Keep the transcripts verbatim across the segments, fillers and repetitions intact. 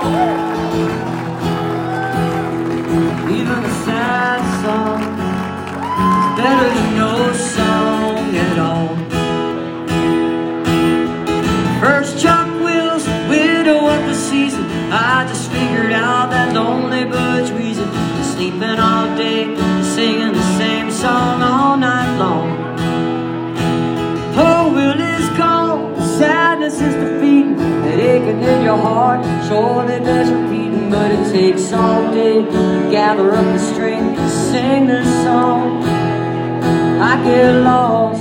Even a sad song is better than no song at all. First Chuck Will's widow of the season, I just figured out that lonely bird's reason. Sleeping all day, singing the same song all night long. Poor Will is gone, sadness is defeating. That aching in your heart surely bears repeating. But it takes all day to gather up the strength to sing this song. I get lost,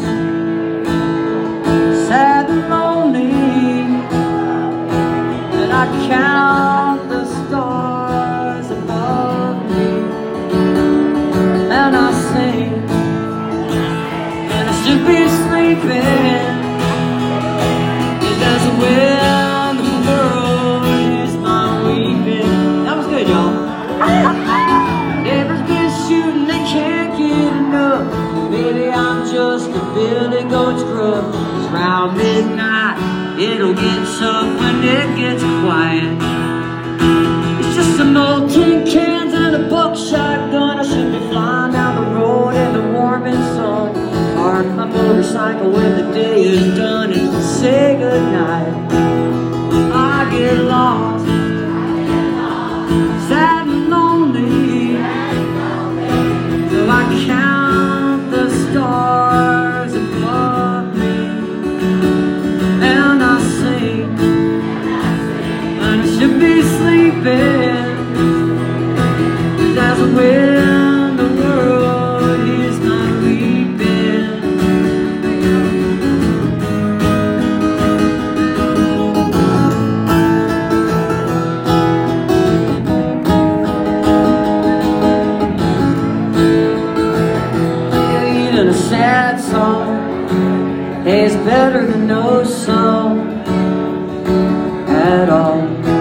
sad and lonely, and I count the stars above me, and I sing, and I should be sleeping. There's a wind, the world is my weeping. That was good, y'all. Ever's been shooting, they can't get enough. Maybe I'm just a Billy Goat scrub. It's round midnight, it'll get tough when it gets quiet. It's just some old tin cans and a buckshot gun. I should be flying down the road in the warming sun. Park my motorcycle when the day is done and say goodnight. I get lost, sad and lonely, till I count the stars above me, and I sing, and I should be sleeping. There's a wind, the world is my weeping. Even a sad song is better than no song at all.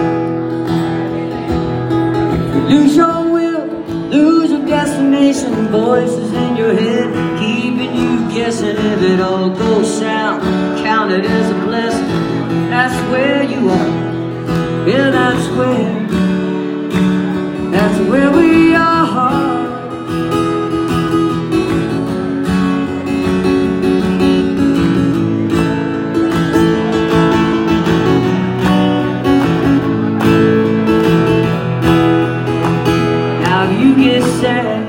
Lose your will, lose your destination. Voices in your head keeping you guessing. If it all goes south, count it as a blessing. That's where you are, yeah, that's where, that's where we are. You get sad,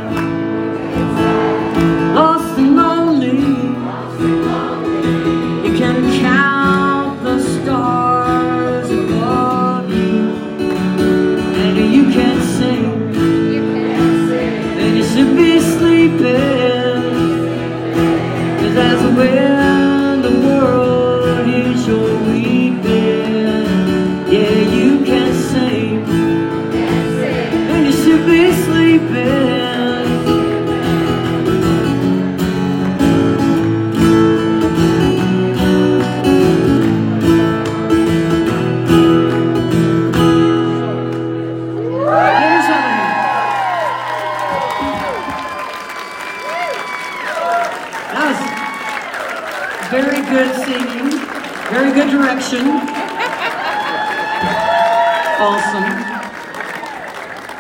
lost and lonely. You can count the stars above you, and you can sing, and you should be sleeping. 'Cause that's where the world is your weeping. Yeah, you can sing, and you should be sleeping. That was very good singing, very good direction. Awesome.